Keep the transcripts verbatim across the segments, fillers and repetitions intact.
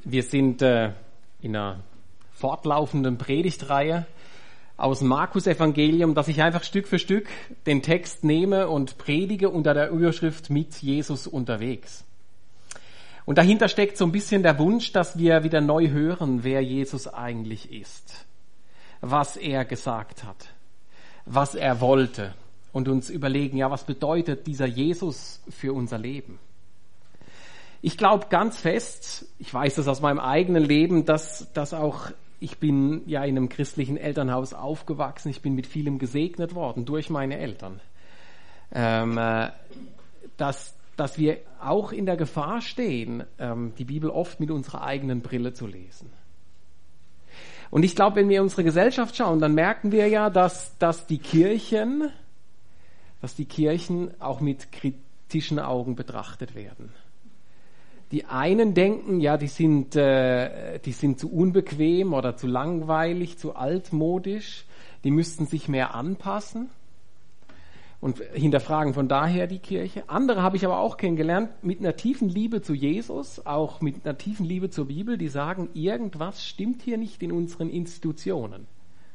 Wir sind äh, in einer fortlaufenden Predigtreihe aus dem Markus-Evangelium, dass ich einfach Stück für Stück den Text nehme und predige unter der Überschrift mit Jesus unterwegs. Und dahinter steckt so ein bisschen der Wunsch, dass wir wieder neu hören, wer Jesus eigentlich ist, was er gesagt hat, was er wollte und uns überlegen, ja, was bedeutet dieser Jesus für unser Leben? Ich glaube ganz fest, ich weiß das aus meinem eigenen Leben, dass, dass auch, ich bin ja in einem christlichen Elternhaus aufgewachsen, ich bin mit vielem gesegnet worden durch meine Eltern, ähm, äh, dass, dass wir auch in der Gefahr stehen, ähm, die Bibel oft mit unserer eigenen Brille zu lesen. Und ich glaube, wenn wir in unsere Gesellschaft schauen, dann merken wir ja, dass, dass die Kirchen, dass die Kirchen auch mit kritischen Augen betrachtet werden. Die einen denken, ja, die sind, äh, die sind zu unbequem oder zu langweilig, zu altmodisch, die müssten sich mehr anpassen und hinterfragen von daher die Kirche. Andere habe ich aber auch kennengelernt mit einer tiefen Liebe zu Jesus, auch mit einer tiefen Liebe zur Bibel, die sagen, irgendwas stimmt hier nicht in unseren Institutionen.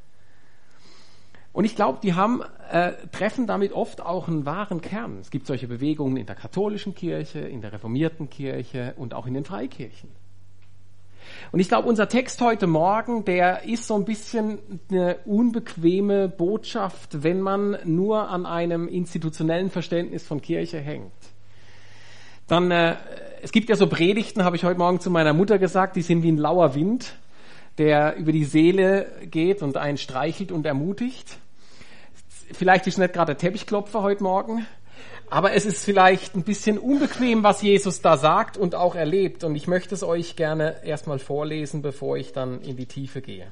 Und ich glaube, die haben, äh, treffen damit oft auch einen wahren Kern. Es gibt solche Bewegungen in der katholischen Kirche, in der reformierten Kirche und auch in den Freikirchen. Und ich glaube, unser Text heute Morgen, der ist so ein bisschen eine unbequeme Botschaft, wenn man nur an einem institutionellen Verständnis von Kirche hängt. Dann, äh, es gibt ja so Predigten, habe ich heute Morgen zu meiner Mutter gesagt, die sind wie ein lauer Wind, der über die Seele geht und einen streichelt und ermutigt. Vielleicht ist nicht gerade der Teppichklopfer heute Morgen, aber es ist vielleicht ein bisschen unbequem, was Jesus da sagt und auch erlebt. Und ich möchte es euch gerne erstmal vorlesen, bevor ich dann in die Tiefe gehe.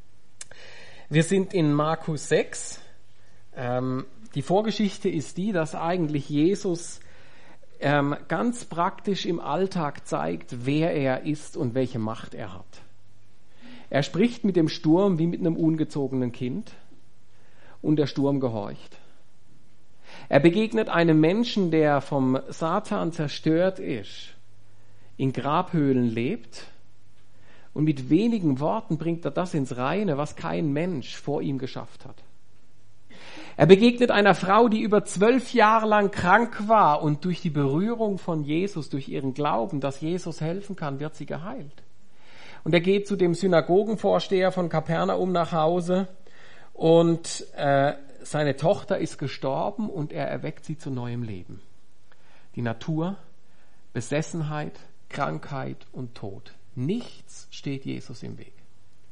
Wir sind in Markus sechs. Ähm, die Vorgeschichte ist die, dass eigentlich Jesus ähm, ganz praktisch im Alltag zeigt, wer er ist und welche Macht er hat. Er spricht mit dem Sturm wie mit einem ungezogenen Kind und der Sturm gehorcht. Er begegnet einem Menschen, der vom Satan zerstört ist, in Grabhöhlen lebt und mit wenigen Worten bringt er das ins Reine, was kein Mensch vor ihm geschafft hat. Er begegnet einer Frau, die über zwölf Jahre lang krank war und durch die Berührung von Jesus, durch ihren Glauben, dass Jesus helfen kann, wird sie geheilt. Und er geht zu dem Synagogenvorsteher von Kapernaum nach Hause und äh, seine Tochter ist gestorben und er erweckt sie zu neuem Leben. Die Natur, Besessenheit, Krankheit und Tod. Nichts steht Jesus im Weg.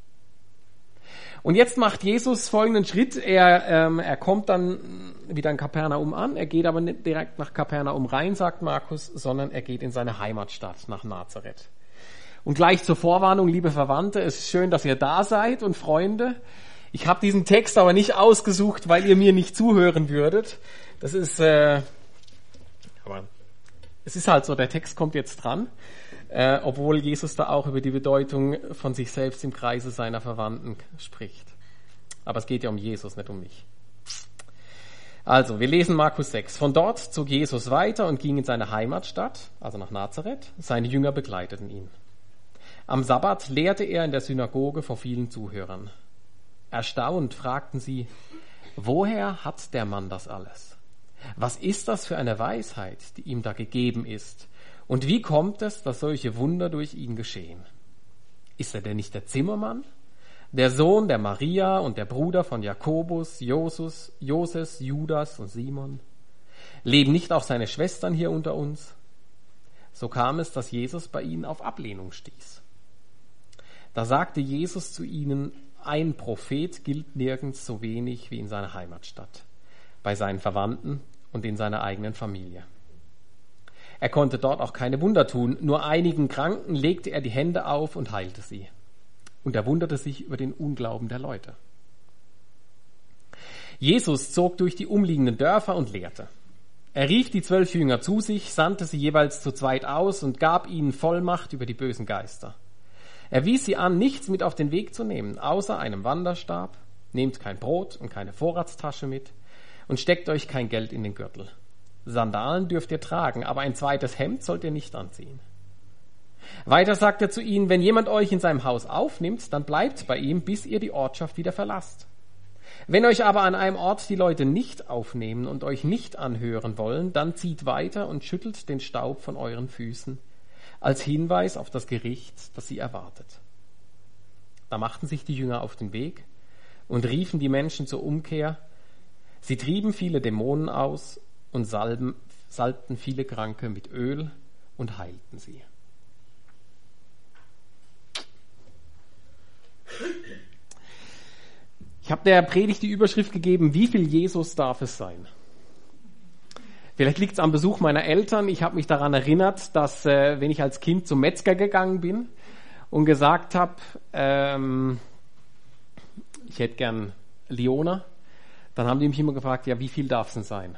Und jetzt macht Jesus folgenden Schritt. Er, ähm, er kommt dann wieder in Kapernaum an. Er geht aber nicht direkt nach Kapernaum rein, sagt Markus, sondern er geht in seine Heimatstadt nach Nazareth. Und gleich zur Vorwarnung, liebe Verwandte, es ist schön, dass ihr da seid und Freunde. Ich habe diesen Text aber nicht ausgesucht, weil ihr mir nicht zuhören würdet. Das ist, äh, aber es ist halt so, der Text kommt jetzt dran, äh, obwohl Jesus da auch über die Bedeutung von sich selbst im Kreise seiner Verwandten spricht. Aber es geht ja um Jesus, nicht um mich. Also, wir lesen Markus sechs. Von dort zog Jesus weiter und ging in seine Heimatstadt, also nach Nazareth. Seine Jünger begleiteten ihn. Am Sabbat lehrte er in der Synagoge vor vielen Zuhörern. Erstaunt fragten sie, woher hat der Mann das alles? Was ist das für eine Weisheit, die ihm da gegeben ist? Und wie kommt es, dass solche Wunder durch ihn geschehen? Ist er denn nicht der Zimmermann, der Sohn der Maria und der Bruder von Jakobus, Josus, Joses, Judas und Simon? Leben nicht auch seine Schwestern hier unter uns? So kam es, dass Jesus bei ihnen auf Ablehnung stieß. Da sagte Jesus zu ihnen, ein Prophet gilt nirgends so wenig wie in seiner Heimatstadt, bei seinen Verwandten und in seiner eigenen Familie. Er konnte dort auch keine Wunder tun, nur einigen Kranken legte er die Hände auf und heilte sie. Und er wunderte sich über den Unglauben der Leute. Jesus zog durch die umliegenden Dörfer und lehrte. Er rief die zwölf Jünger zu sich, sandte sie jeweils zu zweit aus und gab ihnen Vollmacht über die bösen Geister. Er wies sie an, nichts mit auf den Weg zu nehmen, außer einem Wanderstab. Nehmt kein Brot und keine Vorratstasche mit und steckt euch kein Geld in den Gürtel. Sandalen dürft ihr tragen, aber ein zweites Hemd sollt ihr nicht anziehen. Weiter sagt er zu ihnen, wenn jemand euch in seinem Haus aufnimmt, dann bleibt bei ihm, bis ihr die Ortschaft wieder verlasst. Wenn euch aber an einem Ort die Leute nicht aufnehmen und euch nicht anhören wollen, dann zieht weiter und schüttelt den Staub von euren Füßen, als Hinweis auf das Gericht, das sie erwartet. Da machten sich die Jünger auf den Weg und riefen die Menschen zur Umkehr. Sie trieben viele Dämonen aus und salben, salbten viele Kranke mit Öl und heilten sie. Ich habe der Predigt die Überschrift gegeben, wie viel Jesus darf es sein? Vielleicht liegt es am Besuch meiner Eltern. Ich habe mich daran erinnert, dass äh, wenn ich als Kind zum Metzger gegangen bin und gesagt habe, ähm, ich hätte gern Liona, dann haben die mich immer gefragt, ja, wie viel darf es denn sein?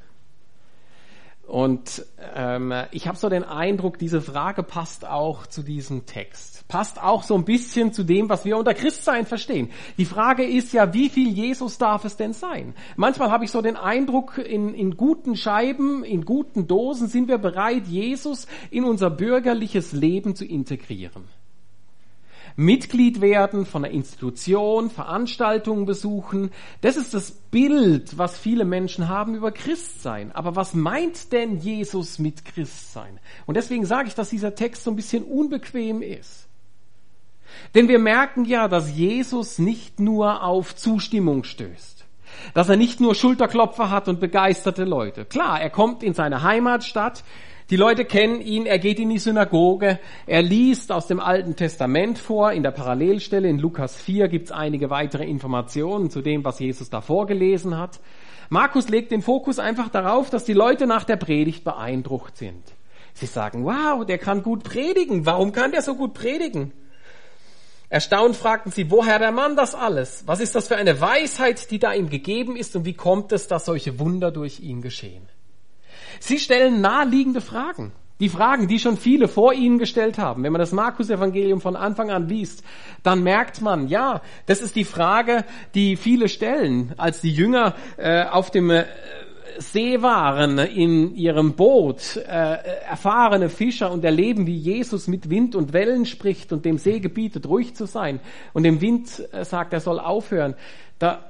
Und ähm, ich habe so den Eindruck, diese Frage passt auch zu diesem Text. Passt auch so ein bisschen zu dem, was wir unter Christsein verstehen. Die Frage ist ja, wie viel Jesus darf es denn sein? Manchmal habe ich so den Eindruck, in, in guten Scheiben, in guten Dosen sind wir bereit, Jesus in unser bürgerliches Leben zu integrieren. Mitglied werden von einer Institution, Veranstaltungen besuchen. Das ist das Bild, was viele Menschen haben über Christsein. Aber was meint denn Jesus mit Christsein? Und deswegen sage ich, dass dieser Text so ein bisschen unbequem ist. Denn wir merken ja, dass Jesus nicht nur auf Zustimmung stößt. Dass er nicht nur Schulterklopfer hat und begeisterte Leute. Klar, er kommt in seine Heimatstadt. Die Leute kennen ihn, er geht in die Synagoge, er liest aus dem Alten Testament vor, in der Parallelstelle in Lukas vier gibt es einige weitere Informationen zu dem, was Jesus da vorgelesen hat. Markus legt den Fokus einfach darauf, dass die Leute nach der Predigt beeindruckt sind. Sie sagen, wow, der kann gut predigen, warum kann der so gut predigen? Erstaunt fragten sie, woher der Mann das alles? Was ist das für eine Weisheit, die da ihm gegeben ist und wie kommt es, dass solche Wunder durch ihn geschehen? Sie stellen naheliegende Fragen. Die Fragen, die schon viele vor ihnen gestellt haben. Wenn man das Markus-Evangelium von Anfang an liest, dann merkt man, ja, das ist die Frage, die viele stellen. Als die Jünger äh, auf dem äh, See waren, in ihrem Boot, äh, erfahrene Fischer und erleben, wie Jesus mit Wind und Wellen spricht und dem See gebietet, ruhig zu sein und dem Wind äh, sagt, er soll aufhören, da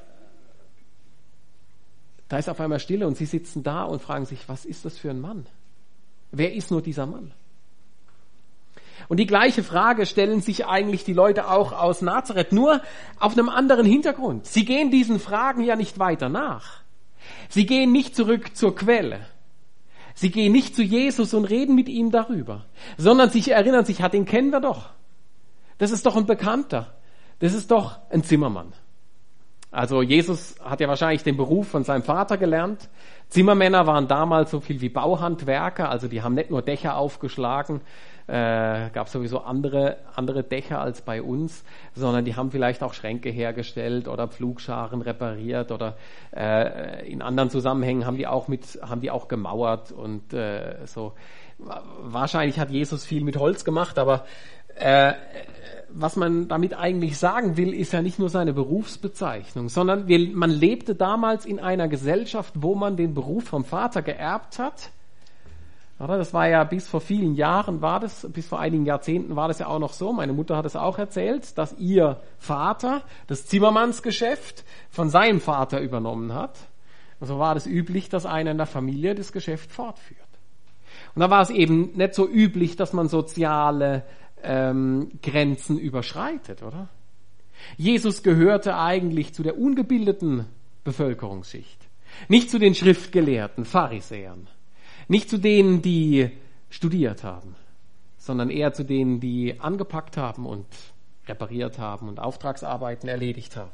Da ist auf einmal Stille und sie sitzen da und fragen sich, was ist das für ein Mann? Wer ist nur dieser Mann? Und die gleiche Frage stellen sich eigentlich die Leute auch aus Nazareth, nur auf einem anderen Hintergrund. Sie gehen diesen Fragen ja nicht weiter nach. Sie gehen nicht zurück zur Quelle. Sie gehen nicht zu Jesus und reden mit ihm darüber, sondern sie erinnern sich, ja, den kennen wir doch. Das ist doch ein Bekannter. Das ist doch ein Zimmermann. Also Jesus hat ja wahrscheinlich den Beruf von seinem Vater gelernt. Zimmermänner waren damals so viel wie Bauhandwerker, also die haben nicht nur Dächer aufgeschlagen, äh, gab sowieso andere andere Dächer als bei uns, sondern die haben vielleicht auch Schränke hergestellt oder Pflugscharen repariert oder äh, in anderen Zusammenhängen haben die auch mit haben die auch gemauert und äh, so. Wahrscheinlich hat Jesus viel mit Holz gemacht, aber äh, was man damit eigentlich sagen will, ist ja nicht nur seine Berufsbezeichnung, sondern wir, man lebte damals in einer Gesellschaft, wo man den Beruf vom Vater geerbt hat. Oder? Das war ja bis vor vielen Jahren, war das, bis vor einigen Jahrzehnten war das ja auch noch so. Meine Mutter hat es auch erzählt, dass ihr Vater das Zimmermannsgeschäft von seinem Vater übernommen hat. Und so war es üblich, dass einer in der Familie das Geschäft fortführt. Und da war es eben nicht so üblich, dass man soziale Ähm, Grenzen überschreitet, oder? Jesus gehörte eigentlich zu der ungebildeten Bevölkerungsschicht. Nicht zu den Schriftgelehrten, Pharisäern. Nicht zu denen, die studiert haben, sondern eher zu denen, die angepackt haben und repariert haben und Auftragsarbeiten erledigt haben.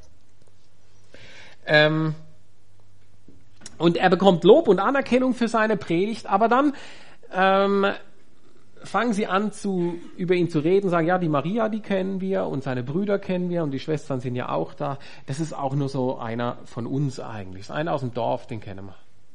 Ähm, und er bekommt Lob und Anerkennung für seine Predigt, aber dann ähm, fangen sie an, zu, über ihn zu reden, sagen, ja, die Maria, die kennen wir und seine Brüder kennen wir und die Schwestern sind ja auch da. Das ist auch nur so einer von uns eigentlich. Das ist einer aus dem Dorf, den kennen wir.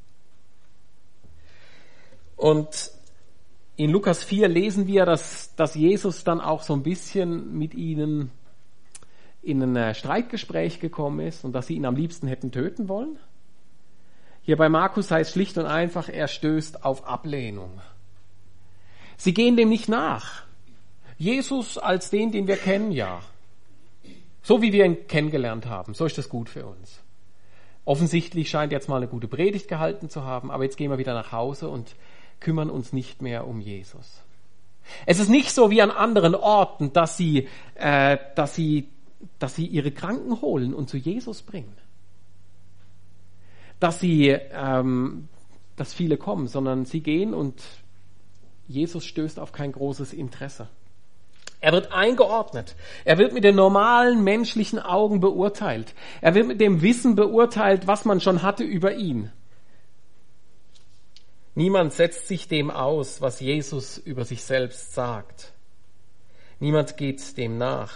Und in Lukas vier lesen wir, dass, dass Jesus dann auch so ein bisschen mit ihnen in ein Streitgespräch gekommen ist und dass sie ihn am liebsten hätten töten wollen. Hier bei Markus heißt schlicht und einfach, er stößt auf Ablehnung. Sie gehen dem nicht nach. Jesus als den, den wir kennen, ja. So wie wir ihn kennengelernt haben, so ist das gut für uns. Offensichtlich scheint er jetzt mal eine gute Predigt gehalten zu haben, aber jetzt gehen wir wieder nach Hause und kümmern uns nicht mehr um Jesus. Es ist nicht so wie an anderen Orten, dass sie, äh, dass sie, dass sie ihre Kranken holen und zu Jesus bringen. Dass sie, ähm, dass viele kommen, sondern sie gehen und Jesus stößt auf kein großes Interesse. Er wird eingeordnet. Er wird mit den normalen menschlichen Augen beurteilt. Er wird mit dem Wissen beurteilt, was man schon hatte über ihn. Niemand setzt sich dem aus, was Jesus über sich selbst sagt. Niemand geht dem nach.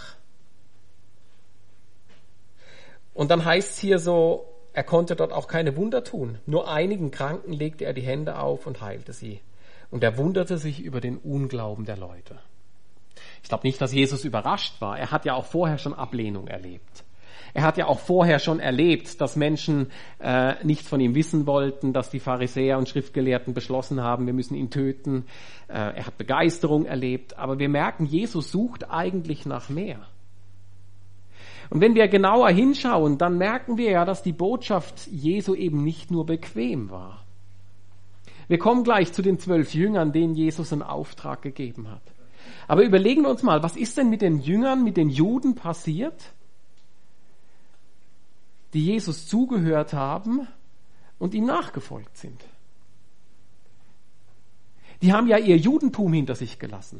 Und dann heißt es hier so, er konnte dort auch keine Wunder tun. Nur einigen Kranken legte er die Hände auf und heilte sie. Und er wunderte sich über den Unglauben der Leute. Ich glaube nicht, dass Jesus überrascht war. Er hat ja auch vorher schon Ablehnung erlebt. Er hat ja auch vorher schon erlebt, dass Menschen äh, nichts von ihm wissen wollten, dass die Pharisäer und Schriftgelehrten beschlossen haben, wir müssen ihn töten. Äh, er hat Begeisterung erlebt. Aber wir merken, Jesus sucht eigentlich nach mehr. Und wenn wir genauer hinschauen, dann merken wir ja, dass die Botschaft Jesu eben nicht nur bequem war. Wir kommen gleich zu den zwölf Jüngern, denen Jesus einen Auftrag gegeben hat. Aber überlegen wir uns mal, was ist denn mit den Jüngern, mit den Juden passiert, die Jesus zugehört haben und ihm nachgefolgt sind? Die haben ja ihr Judentum hinter sich gelassen.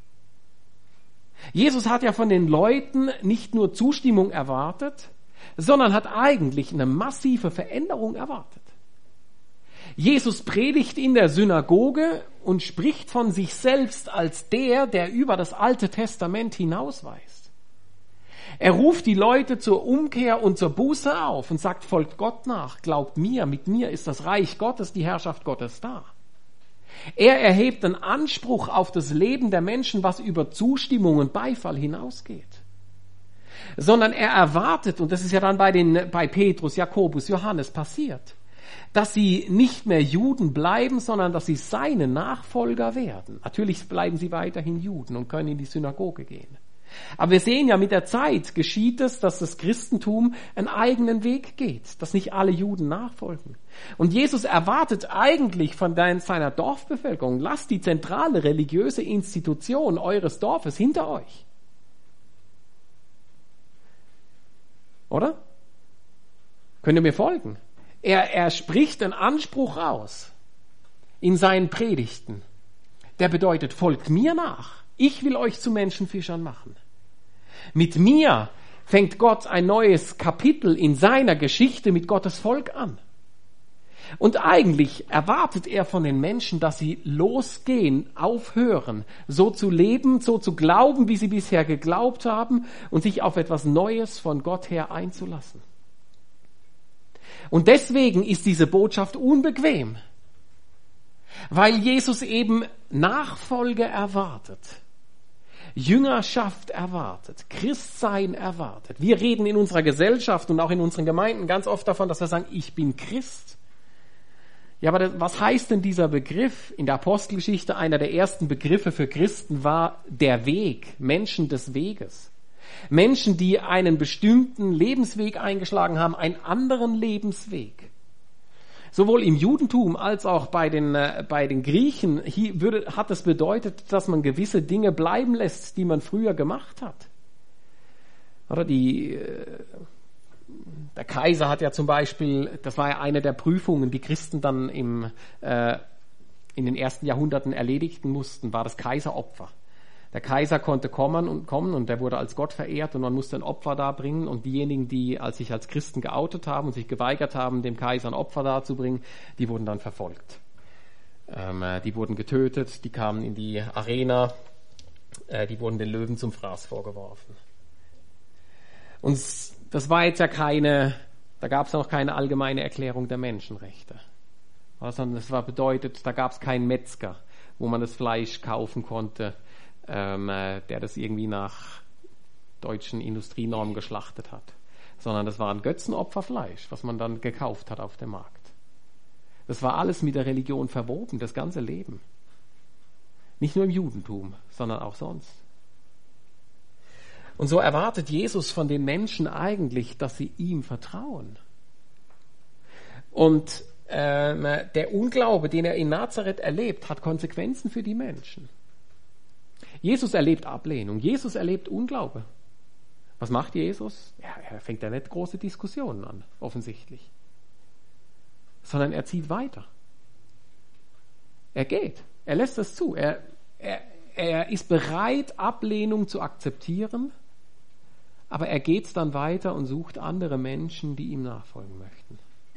Jesus hat ja von den Leuten nicht nur Zustimmung erwartet, sondern hat eigentlich eine massive Veränderung erwartet. Jesus predigt in der Synagoge und spricht von sich selbst als der, der über das Alte Testament hinausweist. Er ruft die Leute zur Umkehr und zur Buße auf und sagt, folgt Gott nach, glaubt mir, mit mir ist das Reich Gottes, die Herrschaft Gottes da. Er erhebt einen Anspruch auf das Leben der Menschen, was über Zustimmung und Beifall hinausgeht. Sondern er erwartet, und das ist ja dann bei, den, bei Petrus, Jakobus, Johannes passiert, dass sie nicht mehr Juden bleiben, sondern dass sie seine Nachfolger werden. Natürlich bleiben sie weiterhin Juden und können in die Synagoge gehen. Aber wir sehen ja, mit der Zeit geschieht es, dass das Christentum einen eigenen Weg geht, dass nicht alle Juden nachfolgen. Und Jesus erwartet eigentlich von seiner Dorfbevölkerung, lasst die zentrale religiöse Institution eures Dorfes hinter euch. Oder? Könnt ihr mir folgen? Er, er spricht einen Anspruch aus in seinen Predigten. Der bedeutet, folgt mir nach. Ich will euch zu Menschenfischern machen. Mit mir fängt Gott ein neues Kapitel in seiner Geschichte mit Gottes Volk an. Und eigentlich erwartet er von den Menschen, dass sie losgehen, aufhören, so zu leben, so zu glauben, wie sie bisher geglaubt haben und sich auf etwas Neues von Gott her einzulassen. Und deswegen ist diese Botschaft unbequem, weil Jesus eben Nachfolge erwartet, Jüngerschaft erwartet, Christsein erwartet. Wir reden in unserer Gesellschaft und auch in unseren Gemeinden ganz oft davon, dass wir sagen, ich bin Christ. Ja, aber das, was heißt denn dieser Begriff? In der Apostelgeschichte, einer der ersten Begriffe für Christen war der Weg, Menschen des Weges. Menschen, die einen bestimmten Lebensweg eingeschlagen haben, einen anderen Lebensweg. Sowohl im Judentum als auch bei den, äh, bei den Griechen hier würde, hat es bedeutet, dass man gewisse Dinge bleiben lässt, die man früher gemacht hat. Oder die, äh, der Kaiser hat ja zum Beispiel, das war ja eine der Prüfungen, die Christen dann im, äh, in den ersten Jahrhunderten erledigen mussten, war das Kaiseropfer. Der Kaiser konnte kommen und kommen und der wurde als Gott verehrt und man musste ein Opfer darbringen und diejenigen, die als sich als Christen geoutet haben und sich geweigert haben, dem Kaiser ein Opfer darzubringen, die wurden dann verfolgt. Ähm, die wurden getötet, die kamen in die Arena, äh, die wurden den Löwen zum Fraß vorgeworfen. Und das war jetzt ja keine, da gab es noch keine allgemeine Erklärung der Menschenrechte, sondern das war bedeutet, da gab es keinen Metzger, wo man das Fleisch kaufen konnte, Ähm, äh, der das irgendwie nach deutschen Industrienormen geschlachtet hat, sondern das war ein Götzenopferfleisch, was man dann gekauft hat auf dem Markt. Das war alles mit der Religion verwoben, das ganze Leben. Nicht nur im Judentum, sondern auch sonst. Und so erwartet Jesus von den Menschen eigentlich, dass sie ihm vertrauen. Und ähm, der Unglaube, den er in Nazareth erlebt, hat Konsequenzen für die Menschen. Jesus erlebt Ablehnung, Jesus erlebt Unglaube. Was macht Jesus? Ja, er fängt ja nicht große Diskussionen an, offensichtlich. Sondern er zieht weiter. Er geht, er lässt es zu. Er, er, er ist bereit, Ablehnung zu akzeptieren, aber er geht dann weiter und sucht andere Menschen, die ihm nachfolgen möchten.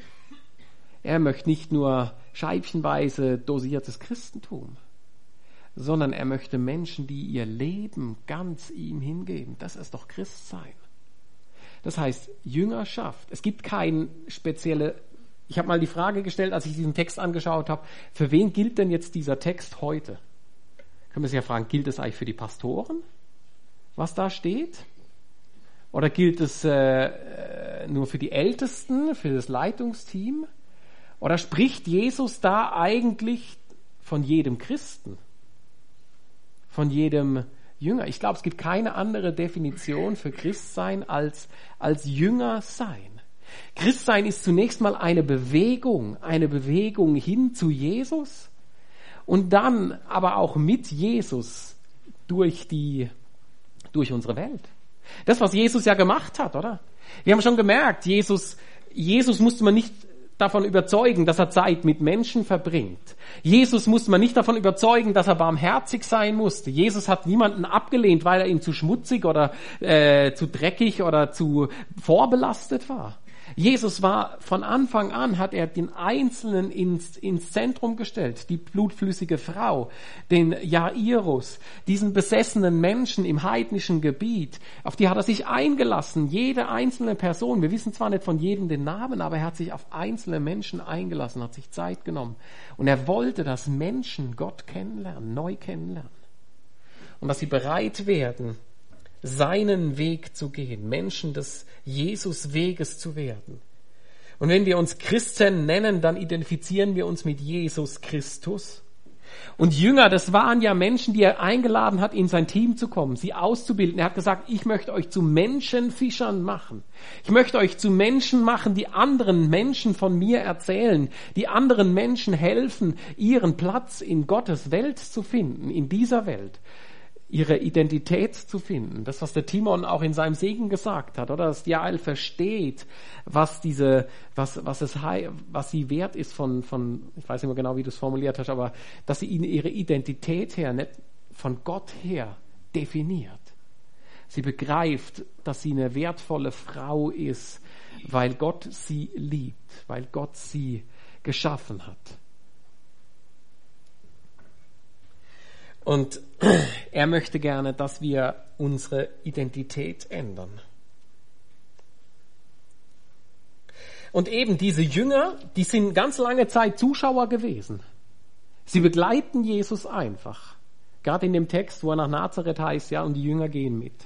Er möchte nicht nur scheibchenweise dosiertes Christentum, sondern er möchte Menschen, die ihr Leben ganz ihm hingeben. Das ist doch Christsein. Das heißt Jüngerschaft. Es gibt keine spezielle... Ich habe mal die Frage gestellt, als ich diesen Text angeschaut habe, für wen gilt denn jetzt dieser Text heute? Können wir sich ja fragen, gilt es eigentlich für die Pastoren, was da steht? Oder gilt es äh, nur für die Ältesten, für das Leitungsteam? Oder spricht Jesus da eigentlich von jedem Christen? Von jedem Jünger? Ich glaube, es gibt keine andere Definition für Christsein als, als Jünger sein. Christsein ist zunächst mal eine Bewegung, eine Bewegung hin zu Jesus und dann aber auch mit Jesus durch die, durch unsere Welt. Das, was Jesus ja gemacht hat, oder? Wir haben schon gemerkt, Jesus, Jesus musste man nicht davon überzeugen, dass er Zeit mit Menschen verbringt. Jesus musste man nicht davon überzeugen, dass er barmherzig sein musste. Jesus hat niemanden abgelehnt, weil er ihm zu schmutzig oder äh, zu dreckig oder zu vorbelastet war. Jesus war von Anfang an, hat er den Einzelnen ins, ins Zentrum gestellt, die blutflüssige Frau, den Jairus, diesen besessenen Menschen im heidnischen Gebiet, auf die hat er sich eingelassen, jede einzelne Person, wir wissen zwar nicht von jedem den Namen, aber er hat sich auf einzelne Menschen eingelassen, hat sich Zeit genommen und er wollte, dass Menschen Gott kennenlernen, neu kennenlernen und dass sie bereit werden, seinen Weg zu gehen, Menschen des Jesus-Weges zu werden. Und wenn wir uns Christen nennen, dann identifizieren wir uns mit Jesus Christus. Und Jünger, das waren ja Menschen, die er eingeladen hat, in sein Team zu kommen, sie auszubilden. Er hat gesagt, ich möchte euch zu Menschenfischern machen. Ich möchte euch zu Menschen machen, die anderen Menschen von mir erzählen, die anderen Menschen helfen, ihren Platz in Gottes Welt zu finden, in dieser Welt. Ihre Identität zu finden. Das, was der Timon auch in seinem Segen gesagt hat, oder? Dass Jael versteht, was diese, was, was es, was sie wert ist von, von, ich weiß nicht mehr genau, wie du es formuliert hast, aber, dass sie ihre Identität her, nicht von Gott her definiert. Sie begreift, dass sie eine wertvolle Frau ist, weil Gott sie liebt, weil Gott sie geschaffen hat. Und er möchte gerne, dass wir unsere Identität ändern. Und eben diese Jünger, die sind ganz lange Zeit Zuschauer gewesen. Sie begleiten Jesus einfach. Gerade in dem Text, wo er nach Nazareth heißt, ja, und die Jünger gehen mit.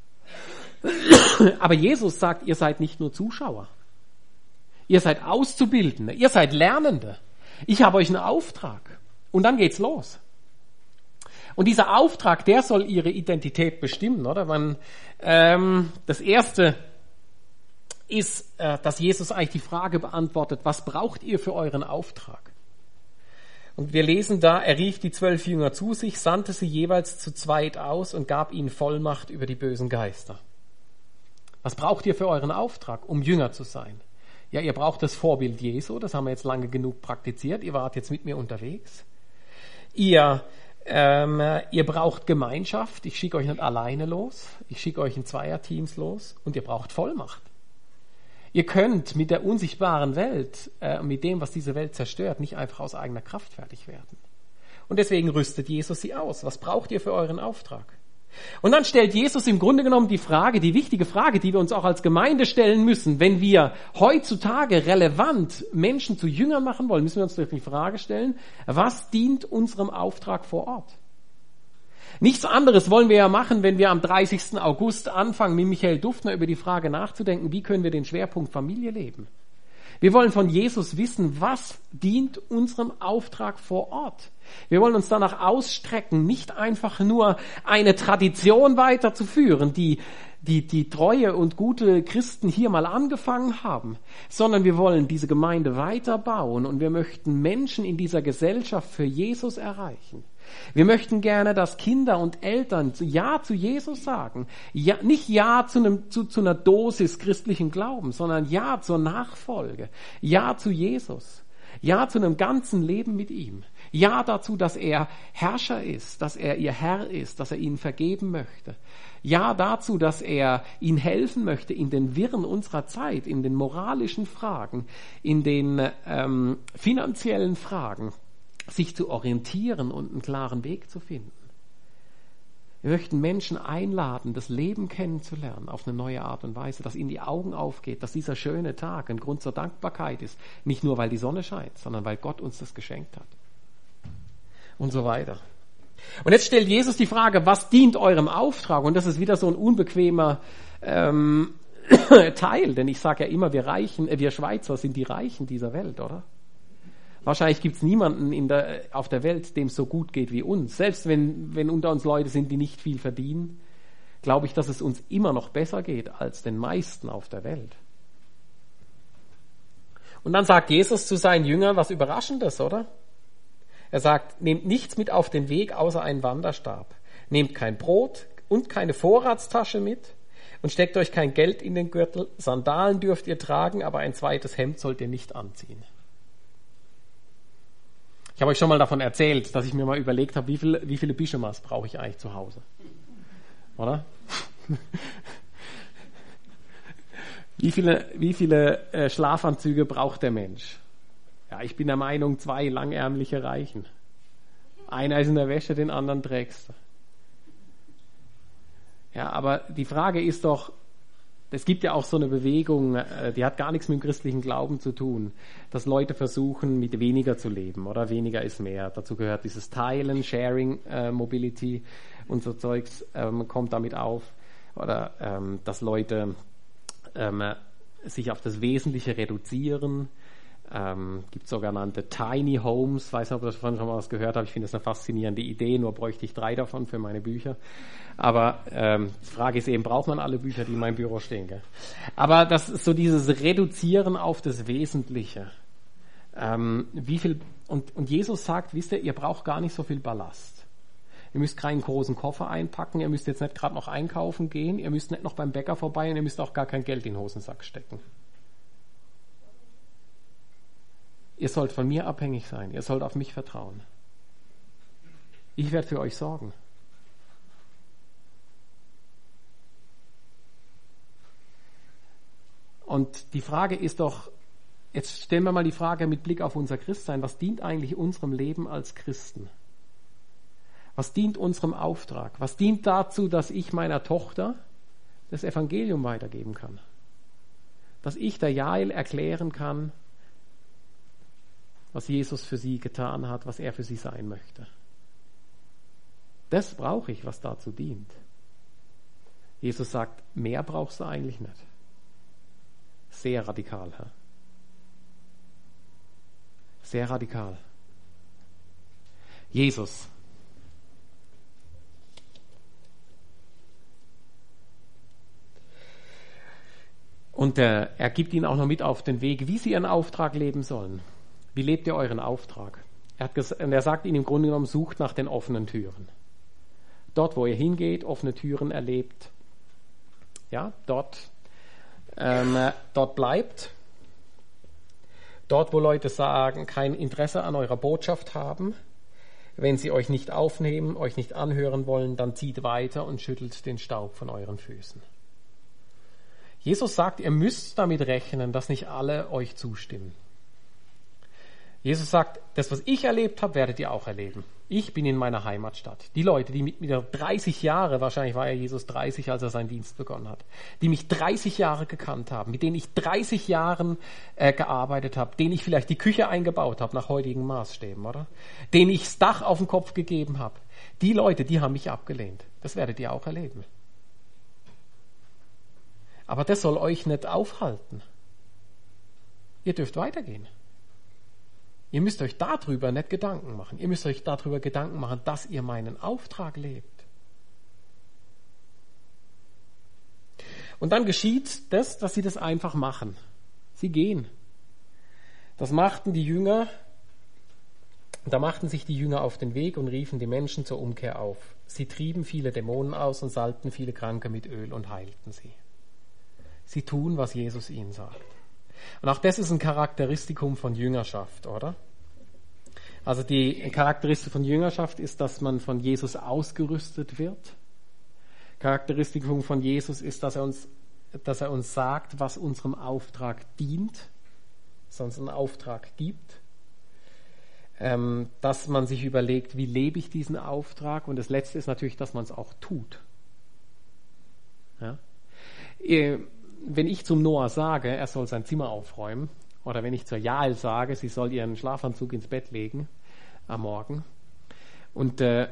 Aber Jesus sagt, ihr seid nicht nur Zuschauer. Ihr seid Auszubildende, ihr seid Lernende. Ich habe euch einen Auftrag. Und dann geht's los. Und dieser Auftrag, der soll ihre Identität bestimmen, oder? Man, ähm, das Erste ist, äh, dass Jesus eigentlich die Frage beantwortet, was braucht ihr für euren Auftrag? Und wir lesen da, er rief die zwölf Jünger zu sich, sandte sie jeweils zu zweit aus und gab ihnen Vollmacht über die bösen Geister. Was braucht ihr für euren Auftrag, um Jünger zu sein? Ja, ihr braucht das Vorbild Jesu, das haben wir jetzt lange genug praktiziert, ihr wart jetzt mit mir unterwegs. Ihr Ähm, ihr braucht Gemeinschaft, ich schicke euch nicht alleine los, ich schicke euch in Zweierteams los und ihr braucht Vollmacht. Ihr könnt mit der unsichtbaren Welt, äh, mit dem, was diese Welt zerstört, nicht einfach aus eigener Kraft fertig werden. Und deswegen rüstet Jesus sie aus. Was braucht ihr für euren Auftrag? Und dann stellt Jesus im Grunde genommen die Frage, die wichtige Frage, die wir uns auch als Gemeinde stellen müssen, wenn wir heutzutage relevant Menschen zu Jüngern machen wollen, müssen wir uns die Frage stellen, was dient unserem Auftrag vor Ort? Nichts anderes wollen wir ja machen, wenn wir am dreißigsten August anfangen, mit Michael Duftner über die Frage nachzudenken, wie können wir den Schwerpunkt Familie leben? Wir wollen von Jesus wissen, was dient unserem Auftrag vor Ort. Wir wollen uns danach ausstrecken, nicht einfach nur eine Tradition weiterzuführen, die die die treue und gute Christen hier mal angefangen haben, sondern wir wollen diese Gemeinde weiterbauen und wir möchten Menschen in dieser Gesellschaft für Jesus erreichen. Wir möchten gerne, dass Kinder und Eltern Ja zu Jesus sagen. Ja, nicht Ja zu, einem, zu, zu einer Dosis christlichen Glaubens, sondern Ja zur Nachfolge. Ja zu Jesus. Ja zu einem ganzen Leben mit ihm. Ja dazu, dass er Herrscher ist, dass er ihr Herr ist, dass er ihnen vergeben möchte. Ja dazu, dass er ihnen helfen möchte in den Wirren unserer Zeit, in den moralischen Fragen, in den ähm, finanziellen Fragen, sich zu orientieren und einen klaren Weg zu finden. Wir möchten Menschen einladen, das Leben kennenzulernen auf eine neue Art und Weise, dass ihnen die Augen aufgeht, dass dieser schöne Tag ein Grund zur Dankbarkeit ist. Nicht nur, weil die Sonne scheint, sondern weil Gott uns das geschenkt hat. Und so weiter. Und jetzt stellt Jesus die Frage, was dient eurem Auftrag? Und das ist wieder so ein unbequemer ähm, Teil, denn ich sage ja immer, wir Reichen, äh, wir Schweizer sind die Reichen dieser Welt, oder? Wahrscheinlich gibt es niemanden in der, auf der Welt, dem es so gut geht wie uns. Selbst wenn, wenn unter uns Leute sind, die nicht viel verdienen, glaube ich, dass es uns immer noch besser geht als den meisten auf der Welt. Und dann sagt Jesus zu seinen Jüngern was Überraschendes, oder? Er sagt, nehmt nichts mit auf den Weg außer einen Wanderstab. Nehmt kein Brot und keine Vorratstasche mit und steckt euch kein Geld in den Gürtel. Sandalen dürft ihr tragen, aber ein zweites Hemd sollt ihr nicht anziehen. Ich habe euch schon mal davon erzählt, dass ich mir mal überlegt habe, wie viele, wie viele Pyjamas brauche ich eigentlich zu Hause? Oder? Wie viele, wie viele äh, Schlafanzüge braucht der Mensch? Ja, ich bin der Meinung, zwei langärmliche reichen. Einer ist in der Wäsche, den anderen trägst du. Ja, aber die Frage ist doch, es gibt ja auch so eine Bewegung, die hat gar nichts mit dem christlichen Glauben zu tun, dass Leute versuchen, mit weniger zu leben, oder weniger ist mehr. Dazu gehört dieses Teilen, Sharing, äh, Mobility und so Zeugs ähm, kommt damit auf. Oder ähm, dass Leute ähm, sich auf das Wesentliche reduzieren. Ähm, gibt sogenannte Tiny Homes, weiß nicht, ob ihr davon schon mal was gehört habt. Ich finde das eine faszinierende Idee, nur bräuchte ich drei davon für meine Bücher. Aber ähm, die Frage ist eben, braucht man alle Bücher, die in meinem Büro stehen? Gell? Aber das ist so dieses Reduzieren auf das Wesentliche. Ähm, wie viel und, und Jesus sagt, wisst ihr, ihr braucht gar nicht so viel Ballast. Ihr müsst keinen großen Koffer einpacken, ihr müsst jetzt nicht gerade noch einkaufen gehen, ihr müsst nicht noch beim Bäcker vorbei und ihr müsst auch gar kein Geld in den Hosensack stecken. Ihr sollt von mir abhängig sein. Ihr sollt auf mich vertrauen. Ich werde für euch sorgen. Und die Frage ist doch, jetzt stellen wir mal die Frage mit Blick auf unser Christsein, was dient eigentlich unserem Leben als Christen? Was dient unserem Auftrag? Was dient dazu, dass ich meiner Tochter das Evangelium weitergeben kann? Dass ich der Jael erklären kann, was Jesus für sie getan hat, was er für sie sein möchte. Das brauche ich, was dazu dient. Jesus sagt, mehr brauchst du eigentlich nicht. Sehr radikal, Herr. Sehr radikal. Jesus. Und äh, er gibt ihnen auch noch mit auf den Weg, wie sie ihren Auftrag leben sollen. Wie lebt ihr euren Auftrag? Er, hat ges- und er sagt ihnen im Grunde genommen, sucht nach den offenen Türen. Dort, wo ihr hingeht, offene Türen erlebt, ja, dort, ähm, dort bleibt. Dort, wo Leute sagen, kein Interesse an eurer Botschaft haben, wenn sie euch nicht aufnehmen, euch nicht anhören wollen, dann zieht weiter und schüttelt den Staub von euren Füßen. Jesus sagt, ihr müsst damit rechnen, dass nicht alle euch zustimmen. Jesus sagt, das, was ich erlebt habe, werdet ihr auch erleben. Ich bin in meiner Heimatstadt. Die Leute, die mit mir dreißig Jahre, wahrscheinlich war ja Jesus dreißig, als er seinen Dienst begonnen hat, die mich dreißig Jahre gekannt haben, mit denen ich dreißig Jahren äh, gearbeitet habe, denen ich vielleicht die Küche eingebaut habe, nach heutigen Maßstäben, oder? Denen ich das Dach auf den Kopf gegeben habe. Die Leute, die haben mich abgelehnt. Das werdet ihr auch erleben. Aber das soll euch nicht aufhalten. Ihr dürft weitergehen. Ihr müsst euch darüber nicht Gedanken machen. Ihr müsst euch darüber Gedanken machen, dass ihr meinen Auftrag lebt. Und dann geschieht das, dass sie das einfach machen. Sie gehen. Das machten die Jünger, da machten sich die Jünger auf den Weg und riefen die Menschen zur Umkehr auf. Sie trieben viele Dämonen aus und salbten viele Kranke mit Öl und heilten sie. Sie tun, was Jesus ihnen sagt. Und auch das ist ein Charakteristikum von Jüngerschaft, oder? Also die Charakteristik von Jüngerschaft ist, dass man von Jesus ausgerüstet wird. Charakteristikum von Jesus ist, dass er uns, dass er uns sagt, was unserem Auftrag dient, sonst einen Auftrag gibt. Ähm, dass man sich überlegt, wie lebe ich diesen Auftrag? Und das Letzte ist natürlich, dass man es auch tut. Ja? Wenn ich zum Noah sage, er soll sein Zimmer aufräumen, oder wenn ich zur Jael sage, sie soll ihren Schlafanzug ins Bett legen am Morgen, und äh,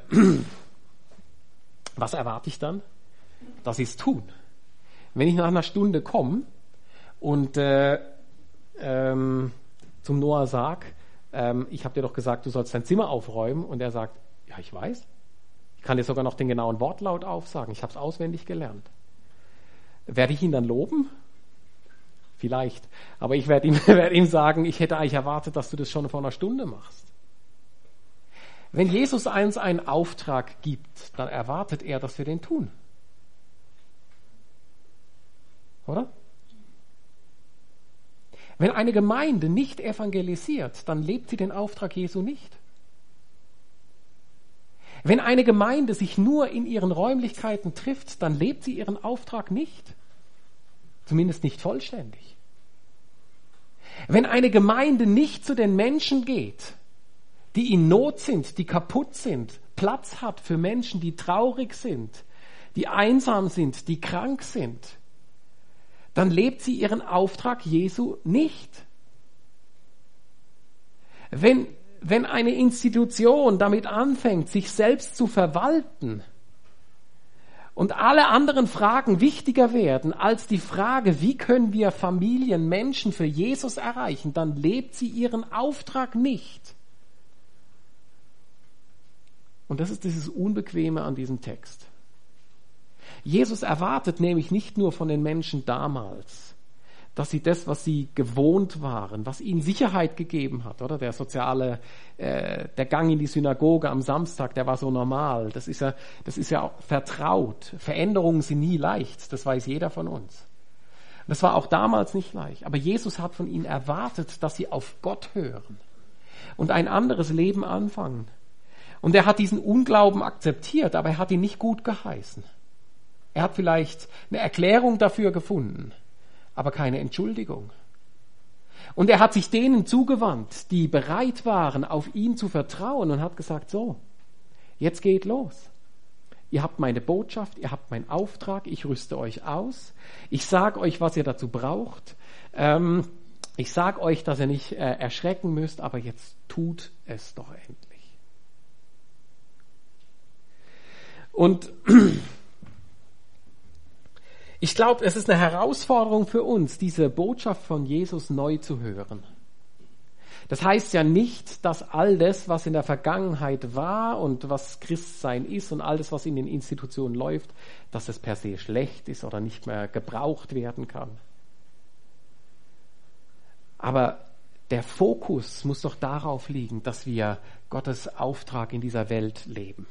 was erwarte ich dann? Dass sie es tun. Wenn ich nach einer Stunde komme und äh, ähm, zum Noah sage, ähm, ich habe dir doch gesagt, du sollst dein Zimmer aufräumen, und er sagt, ja, ich weiß. Ich kann dir sogar noch den genauen Wortlaut aufsagen. Ich habe es auswendig gelernt. Werde ich ihn dann loben? Vielleicht. Aber ich werde ihm, werde ihm sagen, ich hätte eigentlich erwartet, dass du das schon vor einer Stunde machst. Wenn Jesus uns einen Auftrag gibt, dann erwartet er, dass wir den tun. Oder? Wenn eine Gemeinde nicht evangelisiert, dann lebt sie den Auftrag Jesu nicht. Wenn eine Gemeinde sich nur in ihren Räumlichkeiten trifft, dann lebt sie ihren Auftrag nicht. Zumindest nicht vollständig. Wenn eine Gemeinde nicht zu den Menschen geht, die in Not sind, die kaputt sind, Platz hat für Menschen, die traurig sind, die einsam sind, die krank sind, dann lebt sie ihren Auftrag Jesu nicht. Wenn, wenn eine Institution damit anfängt, sich selbst zu verwalten und alle anderen Fragen wichtiger werden als die Frage, wie können wir Familien, Menschen für Jesus erreichen, dann lebt sie ihren Auftrag nicht. Und das ist dieses Unbequeme an diesem Text. Jesus erwartet nämlich nicht nur von den Menschen damals, dass sie das, was sie gewohnt waren, was ihnen Sicherheit gegeben hat, oder der soziale, äh, der Gang in die Synagoge am Samstag, der war so normal. Das ist ja, das ist ja auch vertraut. Veränderungen sind nie leicht. Das weiß jeder von uns. Das war auch damals nicht leicht. Aber Jesus hat von ihnen erwartet, dass sie auf Gott hören und ein anderes Leben anfangen. Und er hat diesen Unglauben akzeptiert, aber er hat ihn nicht gut geheißen. Er hat vielleicht eine Erklärung dafür gefunden, aber keine Entschuldigung. Und er hat sich denen zugewandt, die bereit waren, auf ihn zu vertrauen, und hat gesagt, so, jetzt geht los. Ihr habt meine Botschaft, ihr habt meinen Auftrag, ich rüste euch aus, ich sage euch, was ihr dazu braucht, ähm, ich sage euch, dass ihr nicht äh, erschrecken müsst, aber jetzt tut es doch endlich. Und ich glaube, es ist eine Herausforderung für uns, diese Botschaft von Jesus neu zu hören. Das heißt ja nicht, dass all das, was in der Vergangenheit war und was Christsein ist und all das, was in den Institutionen läuft, dass es per se schlecht ist oder nicht mehr gebraucht werden kann. Aber der Fokus muss doch darauf liegen, dass wir Gottes Auftrag in dieser Welt leben.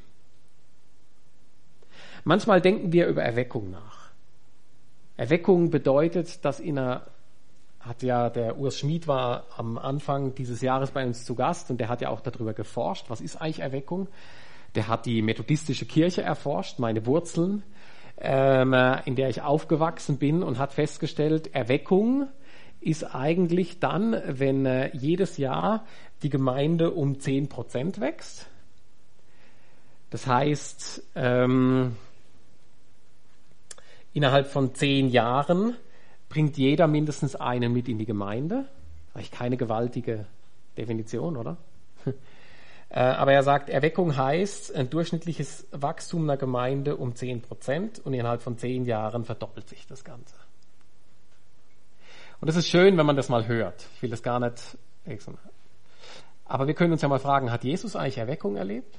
Manchmal denken wir über Erweckung nach. Erweckung bedeutet, dass in einer, hat ja der Urs Schmid war am Anfang dieses Jahres bei uns zu Gast, und der hat ja auch darüber geforscht, was ist eigentlich Erweckung. Der hat die methodistische Kirche erforscht, meine Wurzeln, ähm, in der ich aufgewachsen bin, und hat festgestellt, Erweckung ist eigentlich dann, wenn äh, jedes Jahr die Gemeinde um zehn Prozent wächst. Das heißt, ähm, innerhalb von zehn Jahren bringt jeder mindestens einen mit in die Gemeinde. Eigentlich keine gewaltige Definition, oder? äh, aber er sagt, Erweckung heißt ein durchschnittliches Wachstum einer Gemeinde um zehn Prozent, und innerhalb von zehn Jahren verdoppelt sich das Ganze. Und es ist schön, wenn man das mal hört. Ich will das gar nicht. Aber wir können uns ja mal fragen, hat Jesus eigentlich Erweckung erlebt?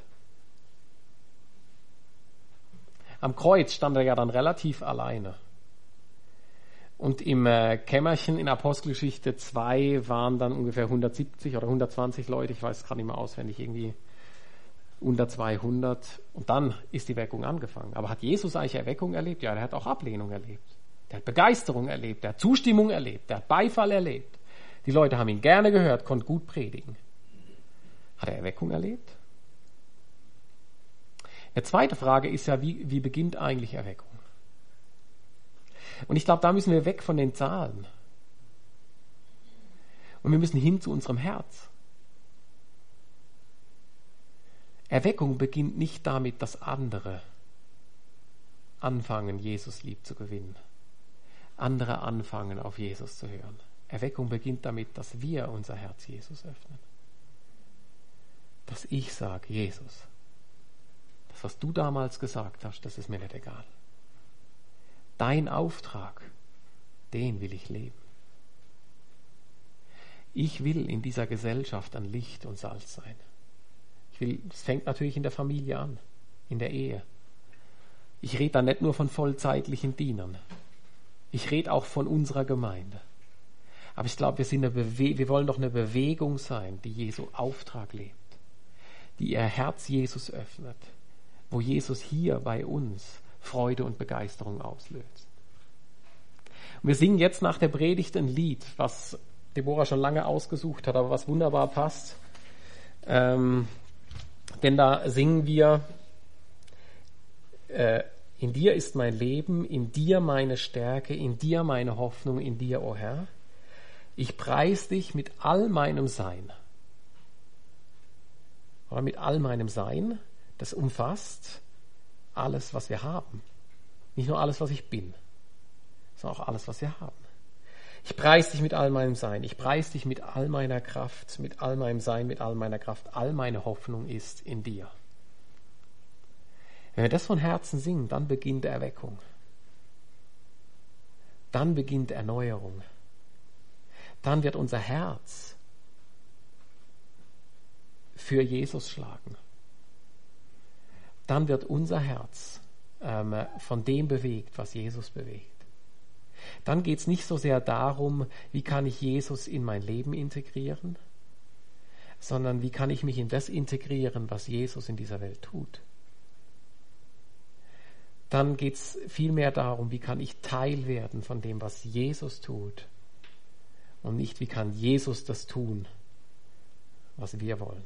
Am Kreuz stand er ja dann relativ alleine. Und im äh, Kämmerchen in Apostelgeschichte zwei waren dann ungefähr hundertsiebzig oder hundertzwanzig Leute, ich weiß es gerade nicht mehr auswendig, irgendwie unter zweihundert. Und dann ist die Erweckung angefangen. Aber hat Jesus eigentlich Erweckung erlebt? Ja, der hat auch Ablehnung erlebt. Der hat Begeisterung erlebt, der hat Zustimmung erlebt, der hat Beifall erlebt. Die Leute haben ihn gerne gehört, konnten gut predigen. Hat er Erweckung erlebt? Die zweite Frage ist ja, wie, wie beginnt eigentlich Erweckung? Und ich glaube, da müssen wir weg von den Zahlen. Und wir müssen hin zu unserem Herz. Erweckung beginnt nicht damit, dass andere anfangen, Jesus lieb zu gewinnen. Andere anfangen, auf Jesus zu hören. Erweckung beginnt damit, dass wir unser Herz Jesus öffnen. Dass ich sage, Jesus, das, was du damals gesagt hast, das ist mir nicht egal. Dein Auftrag, den will ich leben. Ich will in dieser Gesellschaft ein Licht und Salz sein. Ich will, es fängt natürlich in der Familie an, in der Ehe. Ich rede da nicht nur von vollzeitlichen Dienern. Ich rede auch von unserer Gemeinde. Aber ich glaube, wir, sind eine Bewe- wir wollen doch eine Bewegung sein, die Jesu Auftrag lebt, die ihr Herz Jesus öffnet, wo Jesus hier bei uns Freude und Begeisterung auslöst. Und wir singen jetzt nach der Predigt ein Lied, was Deborah schon lange ausgesucht hat, aber was wunderbar passt. Ähm, denn da singen wir, äh, in dir ist mein Leben, in dir meine Stärke, in dir meine Hoffnung, in dir, o Herr. Ich preis dich mit all meinem Sein. Oder mit all meinem Sein, das umfasst alles, was wir haben. Nicht nur alles, was ich bin, sondern auch alles, was wir haben. Ich preis dich mit all meinem Sein. Ich preis dich mit all meiner Kraft, mit all meinem Sein, mit all meiner Kraft. All meine Hoffnung ist in dir. Wenn wir das von Herzen singen, dann beginnt Erweckung. Dann beginnt Erneuerung. Dann wird unser Herz für Jesus schlagen. Dann wird unser Herz ähm, von dem bewegt, was Jesus bewegt. Dann geht es nicht so sehr darum, wie kann ich Jesus in mein Leben integrieren, sondern wie kann ich mich in das integrieren, was Jesus in dieser Welt tut. Dann geht es vielmehr darum, wie kann ich Teil werden von dem, was Jesus tut und nicht, wie kann Jesus das tun, was wir wollen.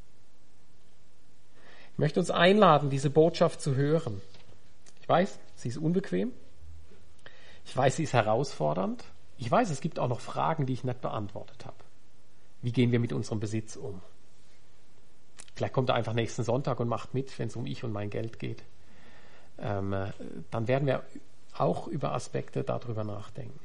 Ich möchte uns einladen, diese Botschaft zu hören. Ich weiß, sie ist unbequem. Ich weiß, sie ist herausfordernd. Ich weiß, es gibt auch noch Fragen, die ich nicht beantwortet habe. Wie gehen wir mit unserem Besitz um? Vielleicht kommt er einfach nächsten Sonntag und macht mit, wenn es um ich und mein Geld geht. Ähm, dann werden wir auch über Aspekte darüber nachdenken.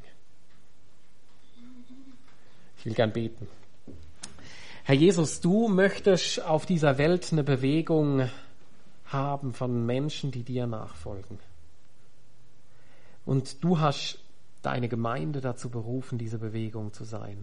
Ich will gern beten. Herr Jesus, du möchtest auf dieser Welt eine Bewegung haben von Menschen, die dir nachfolgen. Und du hast deine Gemeinde dazu berufen, diese Bewegung zu sein.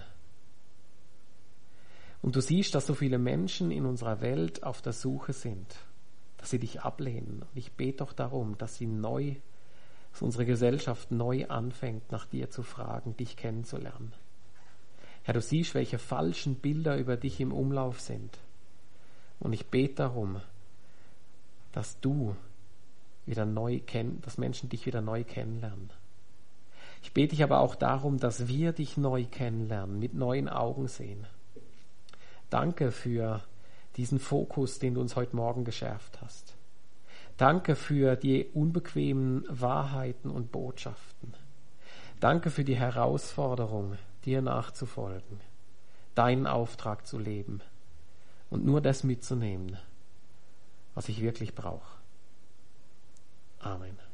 Und du siehst, dass so viele Menschen in unserer Welt auf der Suche sind, dass sie dich ablehnen. Und ich bete doch darum, dass sie neu, dass unsere Gesellschaft neu anfängt, nach dir zu fragen, dich kennenzulernen. Herr, du siehst, welche falschen Bilder über dich im Umlauf sind. Und ich bete darum, dass du wieder neu kenn, dass Menschen dich wieder neu kennenlernen. Ich bete dich aber auch darum, dass wir dich neu kennenlernen, mit neuen Augen sehen. Danke für diesen Fokus, den du uns heute Morgen geschärft hast. Danke für die unbequemen Wahrheiten und Botschaften. Danke für die Herausforderung, dir nachzufolgen, deinen Auftrag zu leben und nur das mitzunehmen, was ich wirklich brauche. Amen.